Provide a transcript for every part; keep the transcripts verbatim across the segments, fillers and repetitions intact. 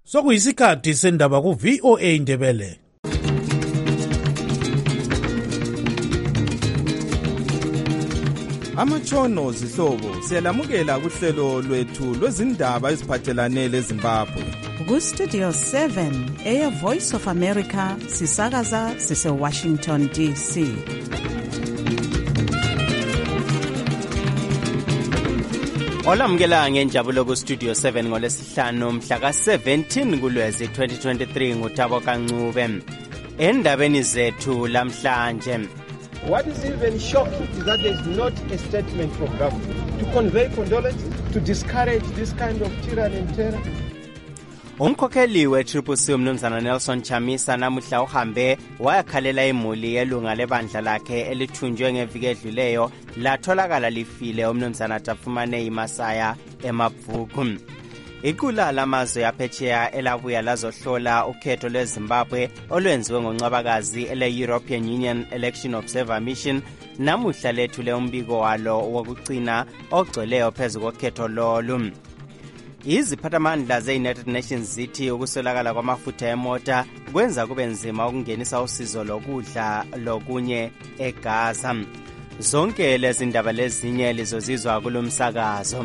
Sokuyisikhathi sendaba ku V O A Ndebele. Amatshono zihlobo siyalamukela kuhlelo lwethu lwezindaba eziphathelane leZimbabwe. Ku Studio seven eya Voice of America sisakaza sise Washington D C. Olamukela ngenjabulo ku Studio seven ngolesihlanu mhla ka seventeen kuLwezi twenty twenty-three nguThabo Kancube. Endabeni zethu lamhlanje. What is even shocking is that there is not a statement from government to convey condolences, to discourage this kind of tyranny and terror. Umkhokheli we-Triple C umnumzana Nelson Chamisa namuhla uhambe wayakhalela imuli yelunga lebandla lakhe elithunjwe ngeviki edluleyo latholakala lifile umnumzana Tafumane Imasaya eMabvuku. Iqula lamazwe yaphetsheya elabuya lazohlola ukhetho lweZimbabwe olwenziwe ngoncwabakazi ele-European Union Election Observer Mission namuhla lethule umbiko walo wokugcina ogcweleyo phezu kokhetho lolu. Iziphathamandla ze-United Nations zithi ukuswelakala kwamafutha emota kwenza kube nzima ukungenisa usizo lokudla lokunye eGaza. Zonke lezi ndaba lezinye lizozizwa kulomsakazo.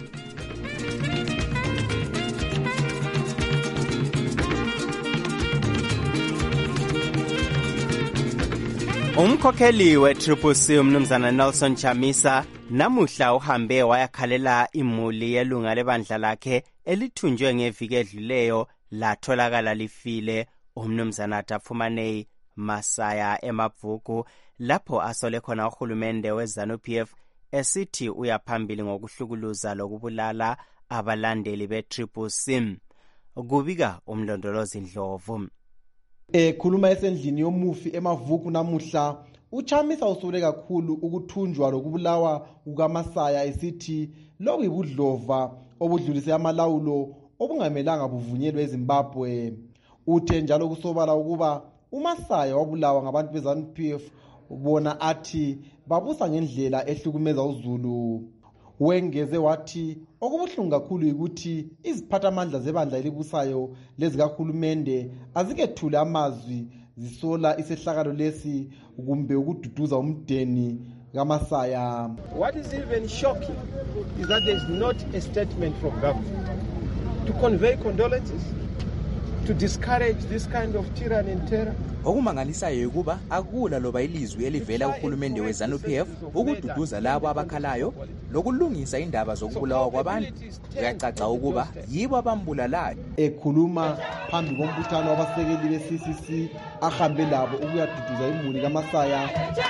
Umkhokheli we-Triple C umnumzana Nelson Chamisa namuhla uhambe wayakhalela imuli yelunga lebandla lakhe elithunjwe ngeviki edluleyo latholakala lifile umnumzana Tafumane Masaya eMabvuku lapho asole khona uhulumende weZanu-P F esithi uyaphambili ngokuhlukuluza lokubulala abalandeli be-Triple C. Kubika umlondolozi Ndlovu. Ekhuluma esendlini yomufi eMabvuku namuhla, uChamisa usule kakhulu ukuthunjwa lokubulawa kukaMasaya esithi lokhu ibudlova obudlulise amalawulo obungamelanga buvunyelwe eZimbabwe. Uthe njalo kusobala ukuba uMasaya wabulawa ngabantu beZanu-P F bona athi babusa ngendlela ehlukumeza uZulu. Wengeze wathi okubuhlungu kakhulu ukuthi iziphathamandla zebandla elibusayo lezikahulumende azikethule amazwi zisola isehlakalo lesi kumbe ukududuza umdeni kaMasaya. What is even shocking is that there is not a statement from government to convey condolences, to discourage this kind of tyranny and terror. Okumangalisayo ukuba akula loba ilizwi elivela kuhulumende weZanu-P F ukududuza labo abakhalayo lokulungisa indaba zokubulawa kwabantu. Kuyacaca ukuba yibo abambulalayo. Ekhuluma phambi kombuthano wabasekeli be-C C C ahambe labo ukuyaduduza imuli kaMasaya,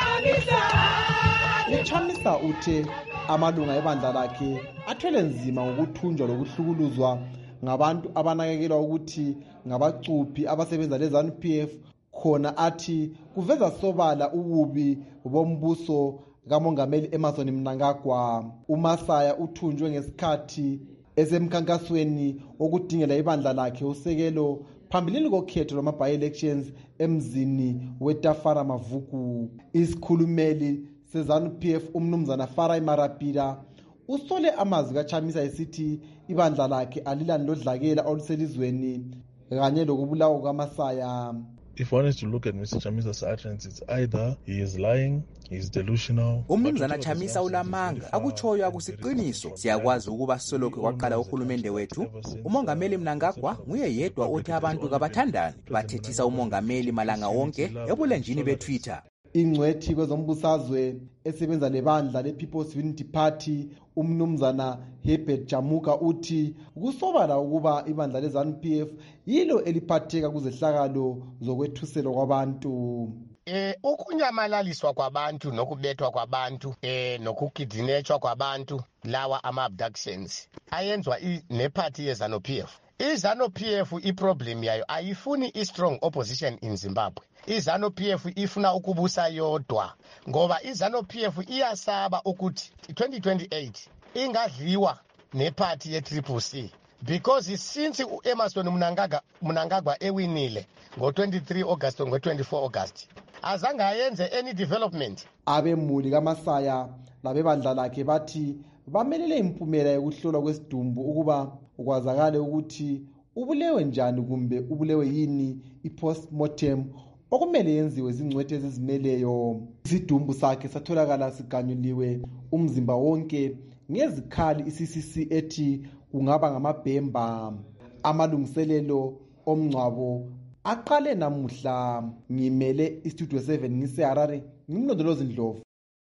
uChamisa uthe amalunga ebandla lakhe athwele nzima ngokuthunjwa lokuhlukuluzwa ngabantu abanakekelwa ukuthi ngabacuphi abasebenza leZanu-P F. Khona athi kuveza sobala ububi bombuso kaMongameli Emmerson Mnangagwa. uMasaya uthunjwe ngesikhathi esemkhankasweni okudingela ibandla lakhe usekelo phambilini kokhetho lwama-by-elections emzini weTafara Mavuku. Isikhulumeli seZanu-P F umnumzana Farai Marapira usole amazwi kaChamisa esithi ibandla lakhe alilani lodlakela oluselizweni kanye lokubulawa kukaMasaya. If one is to look at Mister Chamisa's utterance, it's either he is lying, he is delusional. Umnumzana Chamisa ulamanga akutshoyo akusiqiniso. Siyakwazi ukuba solokho kwaqala uhulumende wethu. Umongameli Mnangagwa nguye yedwa othi abantu kabathandani bathethisa umongameli malanga wonke ebulenjini beTwitter. Ingcwethi kwezombusazwe esebenza lebandla le-People's Unity Party umnumzana Herbert Jamuka uthi kusobala ukuba ibandla leZanu-P F yilo eliphatheka kuzehlakalo zokwethuselwa kwabantu. Eh ukunyamalaliswa kwabantu nokubethwa kwabantu eh nokugidinetshwa kwabantu lawa ama-abductions ayenzwa neparty yeZanu-P F. iZanu-P F iproblem yayo ayifuni i-strong opposition in Zimbabwe. iZanu-P F ifuna ukubusa yodwa ngoba iZanu-P F iyasaba ukuthi twenty twenty-eight ingadliwa neparty ye-Triple C because since uEmmerson Mnangagwa Mnangagwa ewinile ngo-twenty-three August ngo-twenty-four August azange ayenze any development. Abemuli kaMasaya labebandla lakhe bathi bamelele impumela yokuhlolwa kwesidumbu ukuba ukwazakale ukuthi ubulewe njani kumbe ubulewe yini i-postmortem okumele yenziwe izingcweti ezizimeleyo. Isidumbu sakhe satholakala siganyuliwe umzimba wonke ngezikhali i-C C C ethi kungaba ngamabhemba. Amalungiselelo omngcwabo aqale namuhla. Ngimele istudio seven ngiseHarare, ngimlondolozi Ndlovu.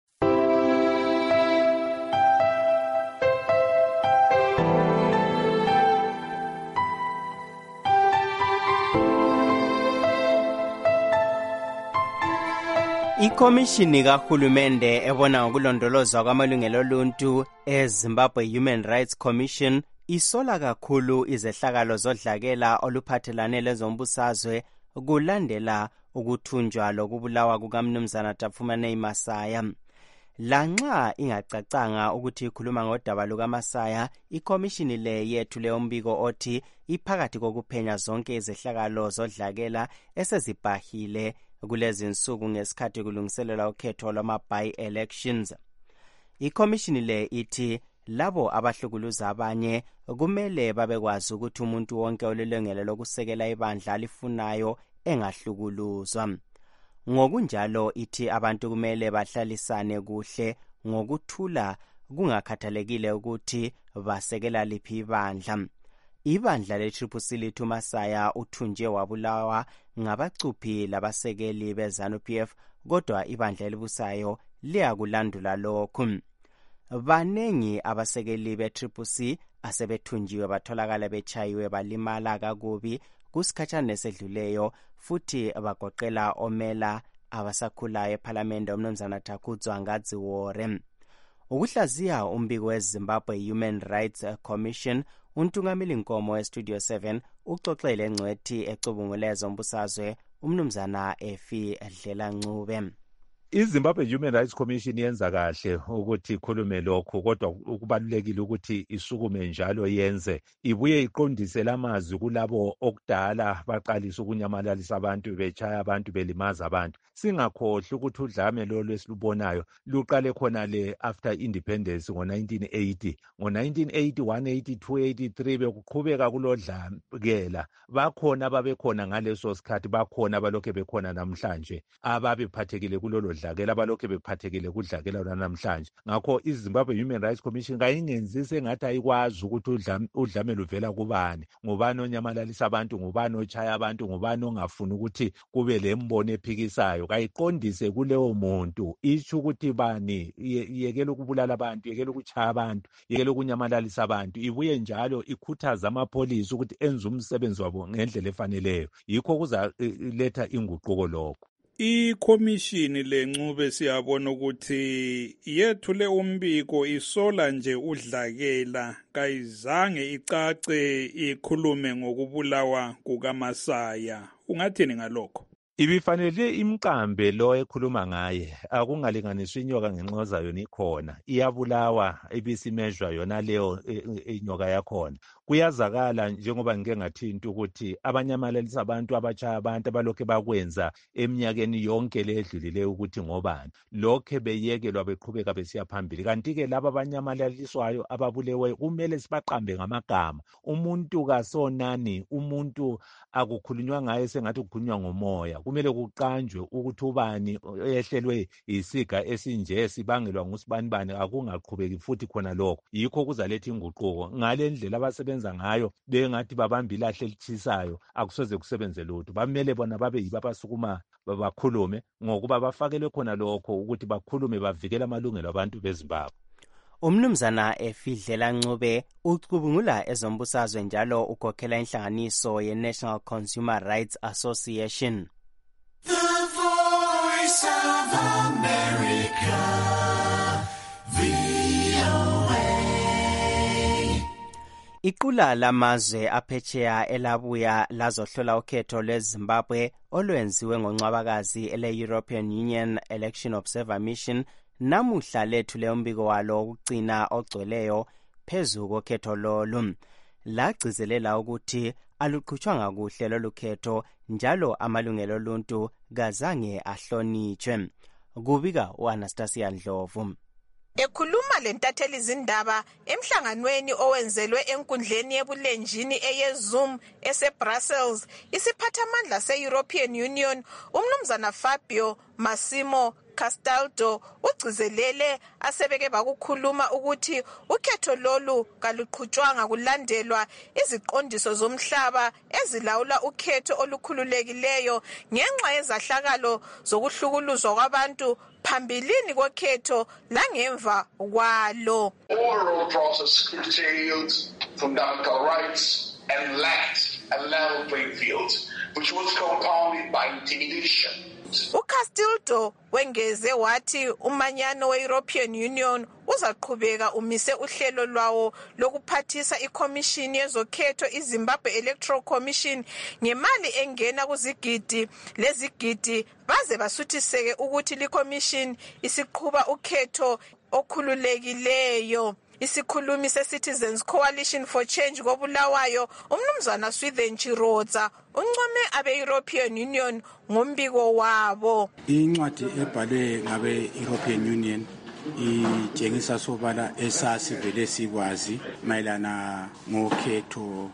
Ikomishini kahulumende ebona ngokulondolozwa kwamalungelo oluntu eZimbabwe Human Rights Commission isola kakhulu izehlakalo zodlakela oluphathelane lezombusazwe kulandela ukuthunjwa lokubulawa kukamnumzana Tafumanei Masaya. Lanxa ingacacanga ukuthi ikhuluma ngodaba lukaMasaya, ikomishini le yethule umbiko othi iphakathi kokuphenya zonke izehlakalo zodlakela esezibhahile kulezi nsuku ngesikhathi kulungiselelwa ukhetho lwama-by-elections. Ikomishini le ithi labo abahlukuluza abanye kumele babekwazi ukuthi umuntu wonke olelungelo lokusekela ibandla alifunayo engahlukuluzwa. Ngokunjalo ithi abantu kumele bahlalisane kuhle ngokuthula kungakhathalekile ukuthi basekela liphi ibandla. Ibandla le-Triple C lithi uMasaya uthunjwe wabulawa ngabacuphi labasekeli be-ZANU P F, kodwa ibandla elibusayo liyakulandula lokhu. Banengi abasekeli be-Triple C asebethunjiwe batholakala bechayiwe balimala kakubi kusikhatshana esedluleyo, futhi bagoqela omela abasakhulayo ePhalamende uMnumzana Takudzwa Ngadziwore. Ukuhlaziya umbiko weZimbabwe Human Rights Commission, uNtungameli Nkomo weStudio seven uxoxele ngcwethi ecubungule zombusazwe uMnumzana Efi Dlela Ncube. iZimbabwe Human Rights Commission yenza kahle ukuthi ikhulume lokho, kodwa ukubalulekile ukuthi isukume njalo yenze, ibuye iqondise lamazwi kulabo okudala baqalisa ukunyamalisa abantu, bechaya abantu, belimaza abantu. Singakhohlwa ukuthi udlame lolu esilubonayo luqale khona le after independence ngo nineteen eighty. Ngo nineteen eighty-one, eighty-two, eighty-three bekuqhubeka kulodlakela. Bakhona ababekhona ngaleso sikhathi, bakhona abalokhe bekhona namhlanje ababephathekile kulolo dlakela, abalokhe bephathekile kudlakela namhlanje. Ngakho iZimbabwe Human Rights Commission kayingenzise engathi ayikwazi ukuthi udlame luvela kubani, ngubani onyamalalisa abantu, ngubani ochaya abantu, ngubani ongafuni ukuthi kube lembono ephikisayo. Kayiqondise kuleyo muntu, isho ukuthi bani yekela ukubulala abantu, yekela ukuchaya abantu, yekela ukunyamalalisa abantu. Ibuye njalo ikhuthaza amapolisi ukuthi enze umsebenzi wabo ngendlela efaneleyo. Yikho kuzaletha inguquko lokho. Ikomishini leNcube siyabona ukuthi yethule umbiko isola nje udlakela, kayizange icace ikhulume ngokubulawa kukaMasaya. Ungathini ngalokho? Ibifanele imqambe lo ekhuluma ngaye, akungalinganiswa inyoka ngenxoza yona ikhona, iyabulawa ibisimezwa yona leyo inyoka yakhona. Kuyazakala njengoba ngike ngathinta ukuthi abanyamalelisa abantu, abachaya abantu abalokhe bakwenza eminyakeni yonke ledlulileyo ukuthi ngobani, lokhe beyekelwa beqhubeka besiya phambili. Kanti ke laba abanyamalaliswayo ababulewe kumele sibaqambe ngamagama. Umuntu kasonani, umuntu akukhulunywa ngaye sengathi kukhulunywa ngomoya. Kumele kuqanjwe ukuthi ubani ehlelwe isiga esinje sibangelwa ngusibanibani, akungaqhubeki futhi khona lokho. Yikho kuzaletha inguquko. Ngale ndlela abasebenza ngayo bengathi babamba ilahle elithisayo, akusoze kusebenze lutho. Bamele bona babe yibo abasukuma bakhulume ngokuba bafakelwe khona lokho ukuthi bakhulume bavikela amalungelo abantu beZimbabwe. Umnumzana Efi Dlela Ncube ucubungula ezombusazwe njalo ukhokhela inhlanganiso ye-National Consumer Rights Association. The Voice of America, V O A. Iqula lamazwe aphetsheya elabuya lazohlola ukhetho lweZimbabwe olwenziwe ngoNcwabakazi ele-European Union Election Observer Mission namuhla lethule umbiko walo ukugcina ogcweleyo phezu kokhetho lolu. Lagcizelela ukuthi aluqhutshwanga kuhle lolu khetho njalo amalungelo oluntu kazange ahlonitshwe. Kubika u-Anastasia Ndlovu. Ekhuluma lentatheli izindaba emhlanganweni owenzelwe enkundleni yebulenjini eyeZoom eseBrussels, isiphathamandla se-European Union umnumzana Fabio Massimo Castaldo ugcizelele asebeke bakukhuluma ukuthi ukhetho lolu kaluqhutshwanga kulandelwa iziqondiso zomhlaba ezilawula ukhetho olukhululekileyo ngenxa yezahlakalo zokuhlukuluzwa kwabantu phambilini kokhetho langemva kwalo. Overall process curtailed fundamental rights and lacked a level playing field, which was compounded by intimidation. uCastildo wengeze wathi umanyano we-European Union uzaqhubeka umise uhlelo lwawo lokuphathisa iCommission yezokhetho iZimbabwe Electoral Commission ngemali engena kuzigidi lezigidi baze basuthiseke ukuthi liCommission isiqhuba ukhetho okhululekileyo. Isikhulumi se-Citizens Coalition for Change koBulawayo umnumzana Swithen Chirodza uncome abe-European Union ngombiko wabo. Incwadi ebhalwe ngabe-European Union itshengisa sobala esasivele sikwazi mayelana ngokhetho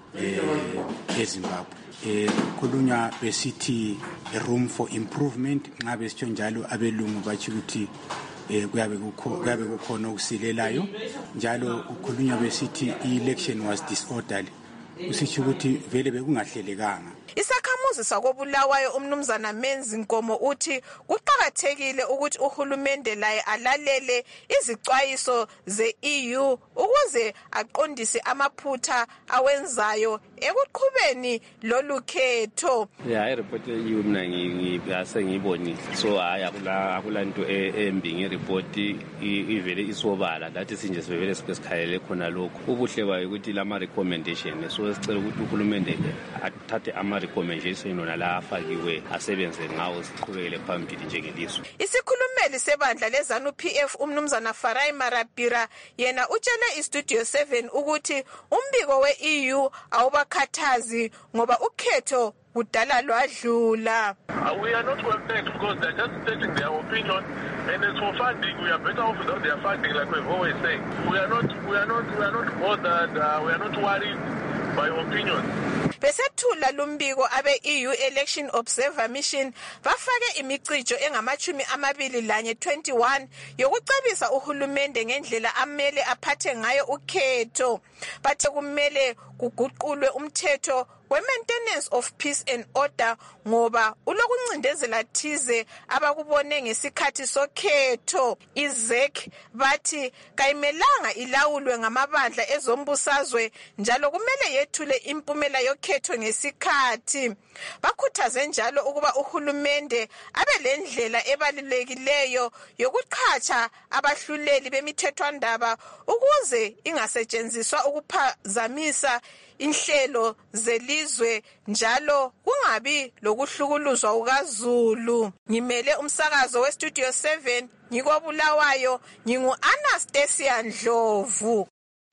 eZimbabwe. Khulunywa besithi a room for improvement nxa besitsho njalo abelungu bathi ukuthi kuyabe kuyabe kukhona okusilelayo njalo ukhulunywa besithi i-election was disorderly usitsho ukuthi vele bekungahlelekanga. Isakhamuzi sakoBulawayo umnumzana Menzi Nkomo uthi kuqhakathekile ukuthi uhulumende laye alalele izicwayiso ze-E U ukuze aqondise amaphutha awenzayo ekuqhubeni lolu khetho. Yeah, ireport ye-E U mina ngiyase ngibonile. So hayi akula akulanto embi ngereport ivele isobala lathi sinje sivele sikhalele khona lokho. Ubuhle bayo ukuthi lama recommendation so sicela ukuthi uhulumende athathe ama recommendation nona la afakiwe asebenze ngawo siqhubekele phambili njengelizwe. Isikhulumeli sebandla leZANU P F umnumzana Farai Marapira yena utshele iStudio seven ukuthi umbiko we-E U awubakhathazi ngoba ukhetho kudala lwadlula. We are not well paid because they are just stating their opinion, and as for funding, we are better off without their funding, like we've always said. We are not, we are not, we are not bothered. Uh, we are not worried by opinions. Besethula lumbiko abe-E U Election Observer Mission bafake imicijo engamachumi amabili lanye twenty-one yokucebisa uhulumende ngendlela amele aphathe ngayo ukhetho. Bathe kumele kuguqulwe umthetho we-maintenance of peace and order ngoba ulokuncindezela thize abakubone ngesikhathi sokhetho. I-Z E C bathi kayimelanga ilawulwe ngamabandla ezombusazwe njalo kumele yethule impumela yokhetho ngesikhathi. Bakhuthaze njalo ukuba uhulumende abe lendlela ebalulekileyo yokuqhatsha abahluleli bemithethwandaba ukuze ingasetshenziswa ukuphazamisa inhlelo zelizwe njalo kungabi lokuhlukuluzwa ukaZulu. Ngimele umsakazo weStudio seven ngikobulawayo ngingu-Anastasia Ndlovu.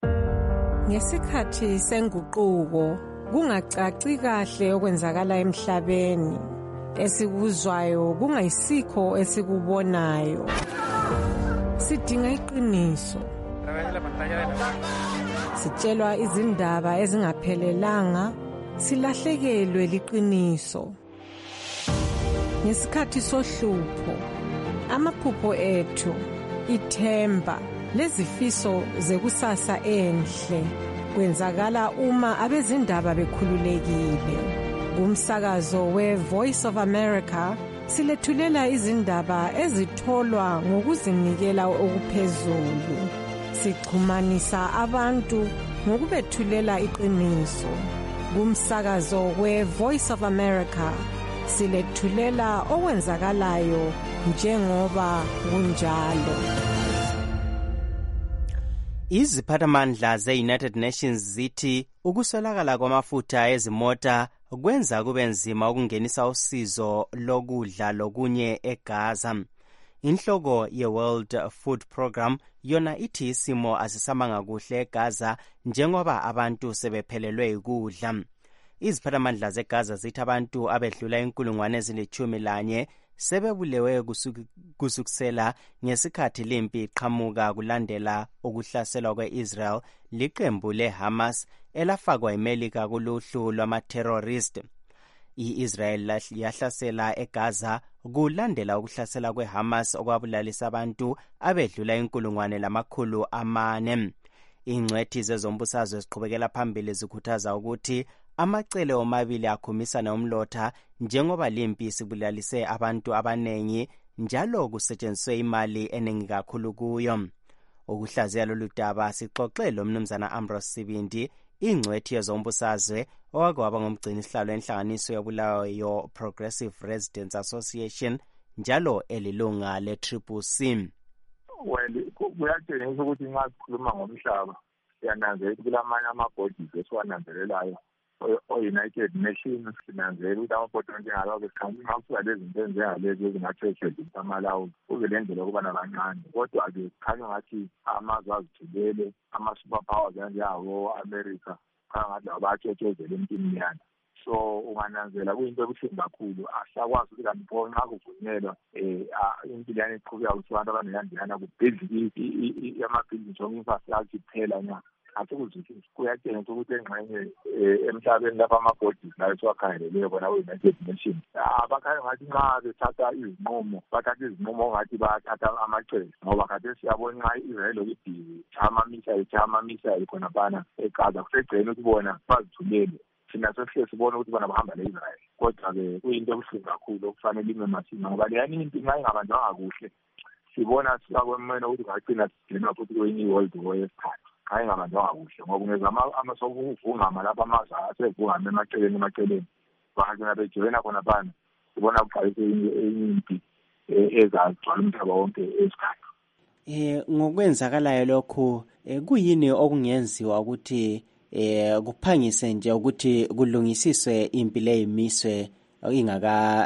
Ngesikhathi senguquko kungacaci kahle okwenzakala emhlabeni esikuzwayo kungayisikho esikubonayo. Sidinga iqiniso. Sitshelwa izindaba ezingaphelelanga silahlekelwe liqiniso. Ngesikhathi sohlupho amaphupho ethu ithemba lezifiso zekusasa enhle kwenzakala uma abezindaba bekhululekile. Kumsakazo we-Voice of America silethulela izindaba ezitholwa ngokuzinikela okuphezulu. Sixhumanisa abantu ngokubethulela iqiniso. Kumsakazo we-Voice of America silethulela okwenzakalayo njengoba kunjalo. Iziphathamandla ze-United Nations zithi ukuswelakala kwamafutha ezimota kwenza kube nzima ukungenisa usizo lokudla lokunye eGaza. Inhloko ye-World Food Program yona ithi isimo asisamanga kuhle eGaza njengoba abantu sebephelelwe ukudla. Iziphathamandla zeGaza zithi abantu abedlula inkulungwane ezilithumi lanye sebebulewe kusukusela ngesikhathi limpi iqhamuka kulandela ukuhlaselwa kwe-Israel liqembu le-Hamas elafakwa iMelika kuluhlu lwama-terrorist. I-Israel yahlasela eGaza kulandela ukuhlasela kwe-Hamas okwabulalisa abantu abedlula inkulungwane lamakhulu amane. Ingcwethi zezombusazwe ziqhubekela phambili zikhuthaza ukuthi amacele omabili akhumisana umlotha njengoba limpi sibulalise abantu abanengi njalo kusetshenziswe imali eningi kakhulu kuyo. Ukuhlaziya lolu daba sixoxe lo mnumzana Ambrose Sibindi, ingcwethi yezombusazwe owakwaba ngumgcini isihlalo enhlanganiso yobulawayo Progressive Residents Association njalo elilunga le-Triple C. Well, kuyatshengisa ukuthi nxa sikhuluma ngomhlaba siyananzelela ukuthi kulamanye ama-bodies esiwananzelelayo o-United Nations, sinanzelela ukuthi ama-bodies njengalawo besikhansi nxa kusuka lezi zinto ezinjengalezi ezingathethezisa amalawulo kube le ndlela yokuba nabancane. Kodwa-ke kukhanya ngathi amazwe azithulele ama-superpowers anjengawo-America kukhanya ngathi abathethezela emntwini yana. So ungananzela kuyinto ebuhlungu kakhulu, asakwazi ukuthi kanti pho nxa kuvunyelwa um impilo yani iqhubeka ukuthi abantu abaneyandiyana kubhildi ama-buildings onke-infrastructure kuphela nya. Asikuzwisisi kuyatshengisa ukuthi engxenye emhlabeni lapha ama-bodies layo siwakhangeleleyo bona we-United Nations abakhanya ngathi nxa bethatha izinqumo bathatha izinqumo ongathi bayathatha amacele, ngoba khathesi siyabona nxa i-Israel lokudili ama-missile ama-missile khonaphana eGaza kusegcene ukuthi bona bazithulele. Thina sesihle sibona ukuthi bona bahamba le-Israel, kodwa-ke kuyinto ebuhlungu kakhulu okufanele ime masinya ngoba leyani impi nxa ingabanjwanga kuhle sibona sisakwemena ukuthi ngagcina sigcinwa futhi kwenye i-world war yesithathu hayi ngabanjwanga kuhle ngoba ungeza amasokuvungama lapha amazwe asevungama emaceleni emaceleni bangagcina bejoyina khona phana sibona kuqalise enye impi ezagcwala umhlaba wonke esikhathi. Eh ngokwenzakalayo lokhu kuyini okungenziwa ukuthi eh kuphangise nje ukuthi kulungisiswe impi leyimiswe ingaka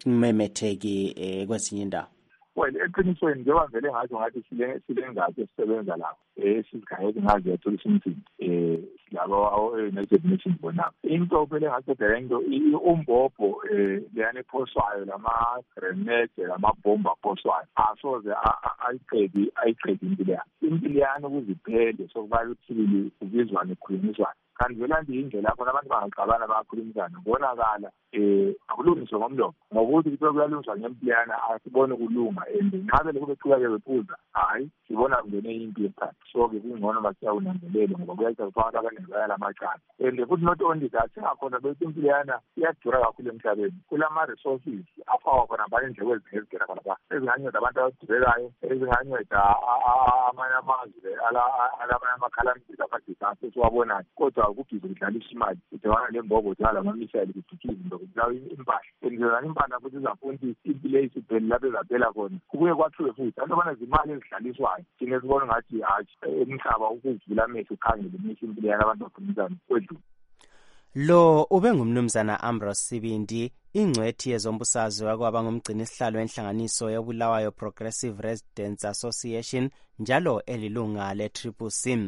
memetheki kwesinye indawo? Well, eqinisweni njengoba vele ngathi ngathi silengathi esisebenza lapho esizikhayeli ngazi yethu simthini eh labo awo-United Nations bona into phela ngathi into umbhobho eh leyane phoswayo lama-grenade lamabhomba aphoswayo asoze ayiqedi ayiqedi impilo yakhe impilo yani ukuziphele sokuba uthili kubizwane kukhulunyiswane kanti vela nje indlela lapho abantu bangaxabana bayakhulumisana kubonakala um akulungiswe ngomlomo ngokuthi kuthiwa kuyalungiswa ngempilana asibone ukulunga and nxa belokhu beqhubeke bephuza hhayi sibona kungene impi yesikhathi. So-ke kungcono basiyawunanzelele ngoba kuyayisa kuthi abantu abaningi bayala amacala and futhi not only that singakhona bethi impilana iyadura kakhulu emhlabeni kulama-resources afakwa khona phana indleko ezinye ezigera khona pha ezinganceda abantu abadubekayo ezinganceda amanye amazwe alamanye amakhalamithi ama-disaster esiwabonayo kodwa kubhizi kudlalisa imali kudibana lembobo kudibana lama-missile kudutha izinto kudlawa impahla endizana impahla futhi izafuna ukuthi impilo eyisideli lapho ezaphela khona kubuye kwathiwe futhi abantu abana zimali ezidlaliswayo thina sibona ngathi hatshi emhlaba ukuvula amehlo ukhangele imihla impilo yana abantu bakhulumisana kwedlula. Lo ube ngumnumzana Ambrose Sibindi, ingcwethi yezombusazwe wakwaba ngumgcini isihlalo enhlanganiso yobulawayo Progressive Residents Association njalo elilunga le-Triple C.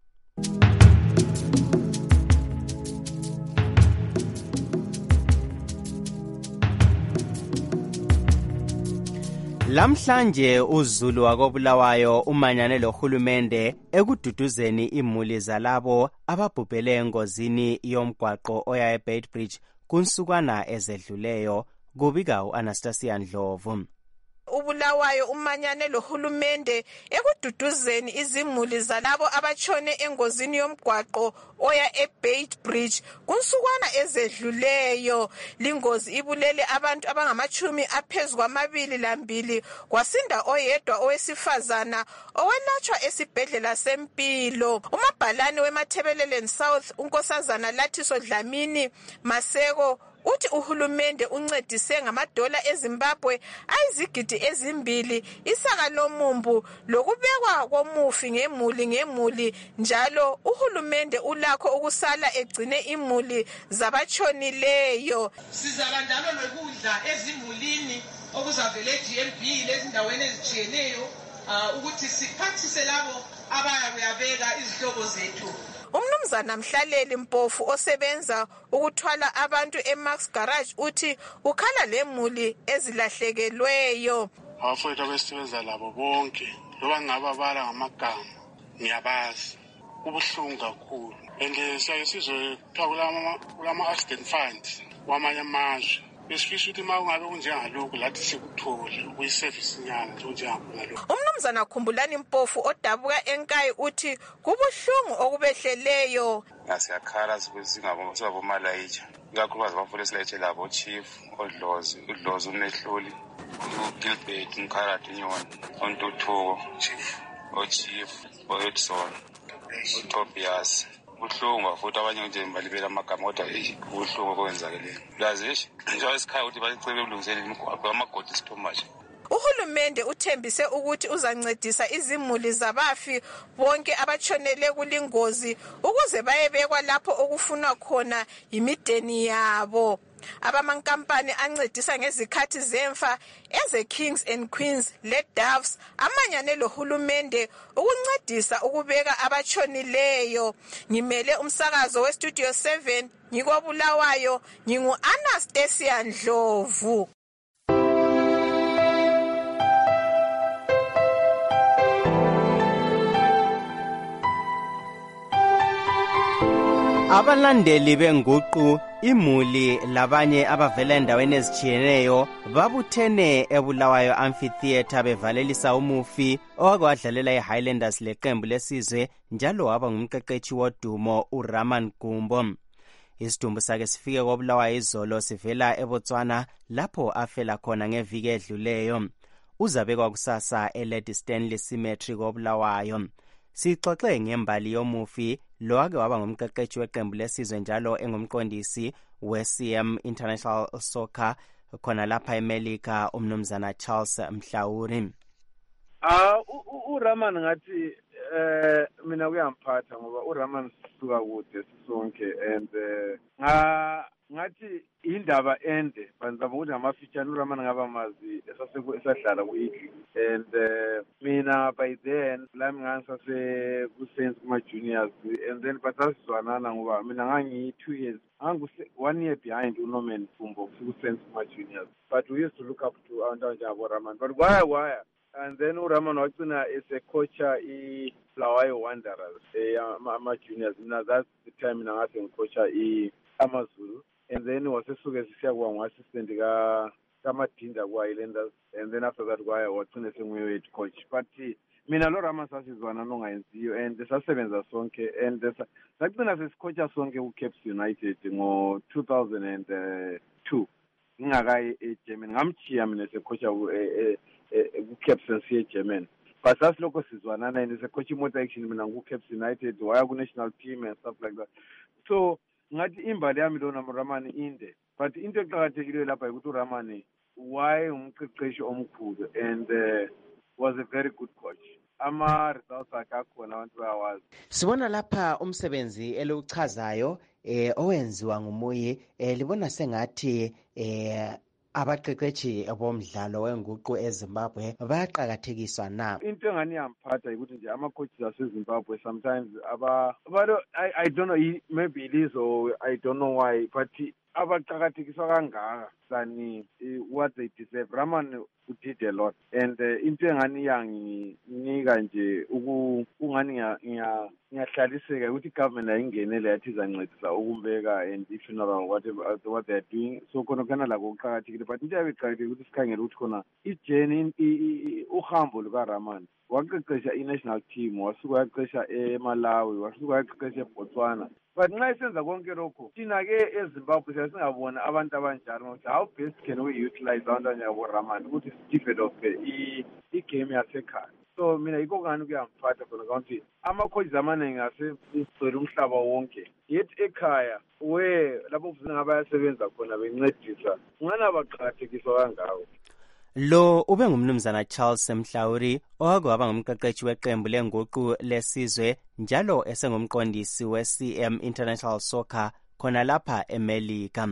Lamhlanje uZulu wakobulawayo umanyane lohulumende ekududuzeni imuli zalabo ababhubhele engozini yomgwaqo oya eBeitbridge kunsukwana ezedluleyo, kubika u-Anastasia Ndlovu. Ubulawayo umanyane lohulumende ekududuzeni izimuli zalabo abatshone engozini yomgwaqo oya eBeitbridge kunsukwana ezedluleyo. Lingozi ibulele abantu abangamachumi aphezu kwamabili lambili, kwasinda oyedwa owesifazana owelatshwa esibhedlela sempilo. Umabhalane weMathebeleleni South unkosazana Lathiso Dlamini Maseko uthi uhulumende uncedise ngamadola eZimbabwe ayizigidi ezimbili isaka lomumbu lokubekwa komufi ngemuli ngemuli, njalo uhulumende ulakho ukusala egcine imuli zabatshonileyo. Sizaba njalo lokudla ezimulini okuzavela e-G M B lezindaweni ezitshiyeneyo ukuthi siphathise labo abaya kuyabeka izihlobo zethu Umnumzana Mhlaleli Mpofu osebenza ukuthwala abantu eMax Garage uthi ukhala lemuli ezilahlekelweyo. Abafowethu abesebenza labo bonke loba ngababala ngamagama ngiyabazi ubuhlungu kakhulu and siyaye sizwe kuthiwa kulama-accident funds kwamanye amazwe besifisa ukuthi uma kungabe kunjengalokhu lathi sikuthole ukuyisevisi nyana nje njengalokhu. Umnumzana Khumbulani Mpofu odabuka enkayi uthi kubuhlungu okubehleleyo. Ngasiyakhala singabomalayicha ikakhulukazi abafuna esilayitshe labo chief odlozi udlozi umehluli uGilbert Mkharati Nyoni ontuthuko chief ochief oEdson uTobias ubuhlungu futhi abanye nje balibela amagama kodwa ubuhlungu okwenzakeleyo lazishi njengoba esikhaya ukuthi bacebe ulungisele imigwaqo amagodi sithomaje. Uhulumende uthembise ukuthi uzancedisa izimuli zabafi bonke abatshonele kulingozi ukuze bayebekwa lapho okufunwa khona imideni yabo. Abamankampani ancedisa ngezikhathi zemfa eze Kings and Queens le Doves amanyane lohulumende ukuncedisa ukubeka abatshonileyo. Ngimele umsakazo we Studio seven ngikobulawayo ngingu Anastasia Ndlovu. Abalandeli benguqu imuli labanye abavela endaweni ezitshiyeneyo babuthene eBulawayo Amphitheatre bevalelisa umufi owakwadlalela iHighlanders leqembu lesizwe njalo waba ngumqeqeshi wodumo uRaman Gumbo. Isidumbu sakhe sifike koBulawayo izolo sivela eBotswana lapho afela khona ngeviki edluleyo. Uzabekwa kusasa eLady Stanley Cemetery koBulawayo. Sixoxe ngembali yomufi lo ake waba ngumqeqeshi weqembu lesizwe njalo engumqondisi we-C M International Soccer khona lapha eMelika umnumzana Charles Mhlawuri. Ah uRaman ngathi eh mina kuyamphatha ngoba uRaman sisuka kude sisonke and nga ngathi indaba ende banza ukuthi amafitshane uRaman ngaba mazi esaseko esadlala kuIgli and uh, mina by then lami ngasase kusense kuma juniors and then basasizwanana ngoba mina ngangi two years angu one year behind uNorman Fumbo kusense kuma juniors but we used to look up to Antonjabo Raman but why why and then uRaman wagcina as a coach i Bulawayo Wanderers eh ama juniors mina that's the time mina ngase ngicoacha i AmaZulu and then wasesuke sisiya kuba ngu-assistant ka kaMadinda kwa-Highlanders and then after that kwaya wagcine senguye head coach but mina lo Raman sasizwana nongayenziyo and sasebenza sonke and sagcina sesicoacha sonke ku-Caps United ngo two thousand two ngingakayi eGermany ngamchiya mina secoacha ku-Caps nsiye eGermany but sasilokho sizwanana and secoach imoto action mina ku-Caps United waya ku-national team and stuff like that so ngathi imbali yami lona uRaman inde but into eqhakathekileyo lapha ukuthi uRaman why umqeqeshi omkhulu and uh, was a very good coach. Ama results akakhona abantu bayawazi. Sibona lapha umsebenzi eluchazayo eh owenziwa ngumuyi eh libona sengathi eh abaqeqeshi bomdlalo wenguqu eZimbabwe bayaqhakathekiswa na. Into engani yamphatha ukuthi nje ama coaches aseZimbabwe sometimes aba but I I don't know maybe it is or I don't know why but abaqhakathekiswa kangaka than what they deserve. Raman did a lot and into engani yanginika nje ukungani ngiyahlaliseka ukuthi government ayingenele yathi izancedisa ukumbeka and funeral whatever what they are doing so khona kana la kuqhakathekile but into yabeqhakathekile ukuthi sikhangele ukuthi khona ijourney uhambo lukaRaman waqeqesha i-national team wasuka yaqeqesha eMalawi wasuka yaqeqesha eBotswana but nxa isenza konke lokho thina-ke eZimbabwe siyasingabona abantu abanjalo ukuthi how best can we utilize abantu abanjengaboRaman ukuthi sidevelophe i-game yasekhaya so mina yikho kani kuyamphatha khona ukuthi ama-coaches amaningi asegcwele umhlaba wonke yet ekhaya we lapho kufuze ngabayasebenza khona bencedisa ngana baqhakathekiswa kangako. Lo ube ngumnumzana Charles Mhlawuri owake waba ngumqeqeshi weqembu lenguqu lesizwe njalo esengumqondisi we-C M International Soccer khona lapha eMelika.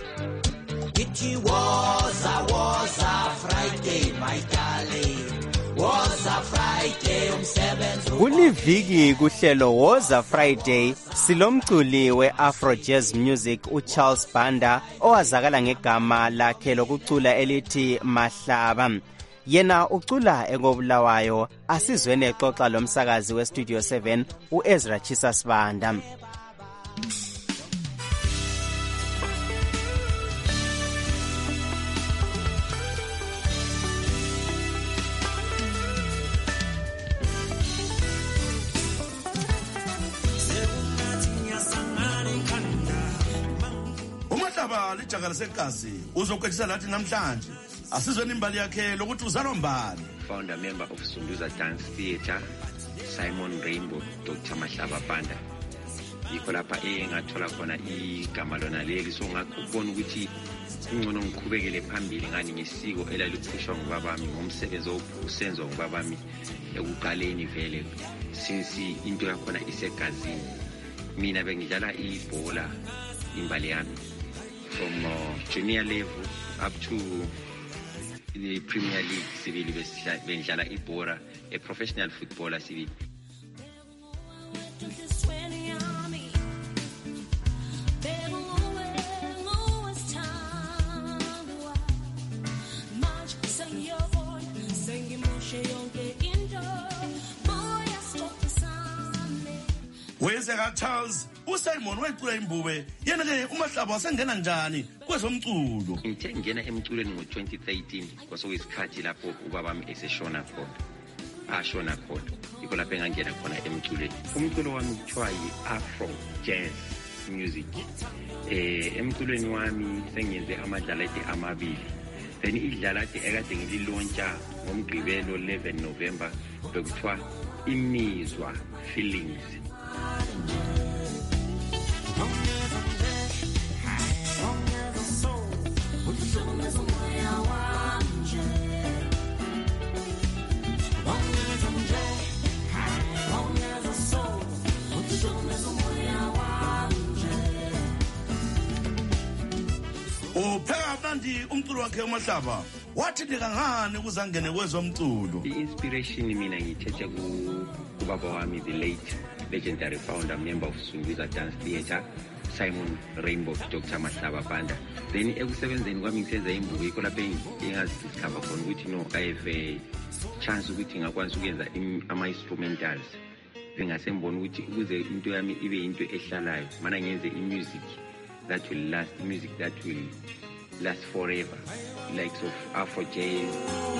It was a was a Friday my darling Woza Friday umsebenzi kuliviki kuhlelo Woza Friday silomculi we-Afro Jazz Music uCharles Banda owazakala ngegama lakhe lokucula elithi Mahlaba. Yena ucula ekobulawayo. Asizweni exoxa lomsakazi weStudio seven uEzra Chisa Sibanda. Umahlaba lijaka lesegazi uzokwethisa lathi namhlanje. Asizweni imbali yakhe lokuthi uzalwa mbali. Founder member of Sunduza Dance Theatre, Simon Rainbow, Doctor Mahlaba Banda. Yikho lapha engathola khona igama lona leli, so ngakubona ukuthi ingcono ngiqhubekele phambili ngani ngesiko elaliphishwa ngubabami ngomsebenzi osenzo ngubabami ekuqaleni vele since into yakhona isegazini. Mina bengidlala ibhola imbali yami from uh, junior level up to the Premier League sibili bendlala ibhola a professional footballer sibili. Wenzeka Charles uSimon wayicula imbube yena ke uMahlaba wasengena njani kwezomculo. Ngithe ngena emculweni ngo twenty thirteen kwasoyisikhathi lapho ubabami eseshona khona. Ashona khona. Yikho lapho engangena khona emculweni. Umculo wami kuthiwa yi-Afro Jazz Music. Eh emculweni wami sengenze amadlalati amabili. Then idlalati ekade ngililontsha ngomgqibelo eleven November bekuthiwa imizwa feelings. Upheka mnandi umculo wakhe uMahlaba. Wathi ndikangani ukuzangene kwezomculo? I-inspiration mina ngithethe ku kubaba wami the late legendary founder member of Sunduza Dance Theatre, Simon Rainbow, Doctor Mahlaba Banda. Then ekusebenzeni kwami ngisenza imbuko yikho lapho engazidiscover khona ukuthi no I have a chance ukuthi ngakwazi ukwenza ama-instrumentals. Bengasembona ukuthi ukuze into yami ibe into ehlalayo mana ngenze i-music that will last, music that will last forever, like of Afro Jazz.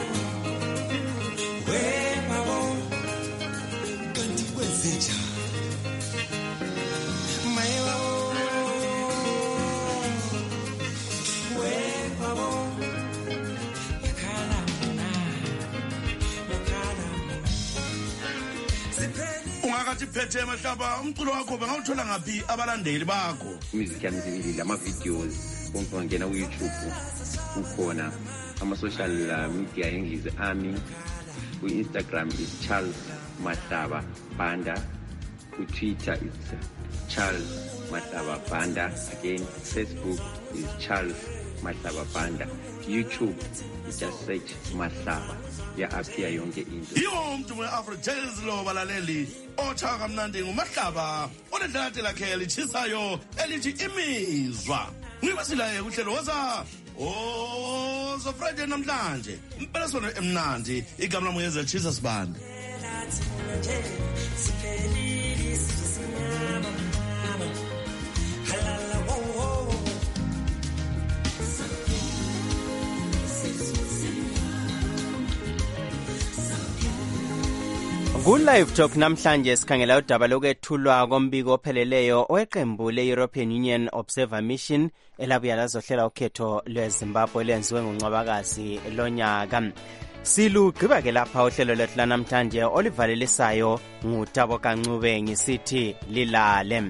Ungakathi phethe Mahlaba umculo wakho bengawuthola ngaphi abalandeli bakho? Music yami zibili ama videos konke ngena ku YouTube ukhona ama social media engize ami ku Instagram is Charles Mahlaba Banda, ku Twitter is Charles Mahlaba Banda, again Facebook is Charles Mahlaba Banda, YouTube is just search Mahlaba ya appear yonke into. Yo umuntu we-Afro Jazz lo balaleli othaka mnandi nguMahlaba onedlati lakhe lichisayo elithi imizwa. Ngibasilaye kuhlelo Woza Woza Friday namhlanje impela sona emnandi igama lami uEzra Chisa Sibanda. Ku-Live Talk namhlanje sikhangela udaba lokwethulwa kombiko opheleleyo oweqembu le-European Union Observer Mission elabuya lazohlela ukhetho lweZimbabwe lenziwe ngoNcwabakazi lonyaka. Silugqiba ke lapha uhlelo lwethu lanamhlanje olivalelisayo nguTabo Kancube ngisithi lilale.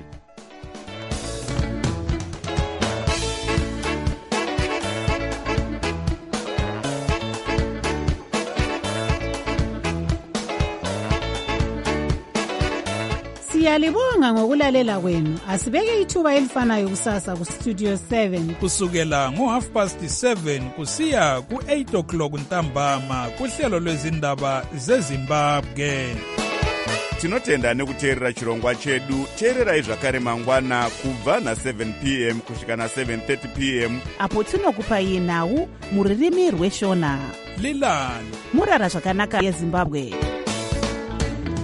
Siyalibonga ngokulalela kwenu. Asibeke ithuba elifanayo kusasa ku Studio seven kusukela ngo half past seven kusiya ku eight o'clock ntambama kuhlelo lwezindaba zeZimbabwe. Tinotenda nekuteerera chirongwa chedu. Teererai zvakare mangwana kubva na seven p m kusvika na seven thirty p m apo tinokupai nhau muririmi rweshona. Lilani murara zvakanaka yeZimbabwe.